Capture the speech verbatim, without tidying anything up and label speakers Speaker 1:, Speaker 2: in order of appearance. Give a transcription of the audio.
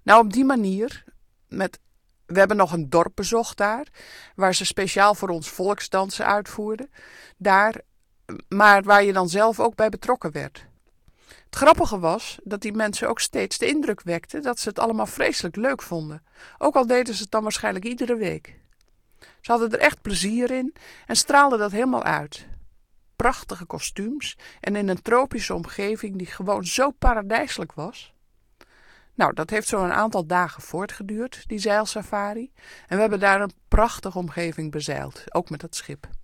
Speaker 1: Nou, op die manier, met, we hebben nog een dorp bezocht daar, waar ze speciaal voor ons volksdansen uitvoerden. Daar, maar waar je dan zelf ook bij betrokken werd. Het grappige was dat die mensen ook steeds de indruk wekten dat ze het allemaal vreselijk leuk vonden. Ook al deden ze het dan waarschijnlijk iedere week. Ze hadden er echt plezier in en straalden dat helemaal uit. Prachtige kostuums en in een tropische omgeving die gewoon zo paradijselijk was. Nou, dat heeft zo een aantal dagen voortgeduurd, die zeilsafari. En we hebben daar een prachtige omgeving bezeild, ook met dat schip.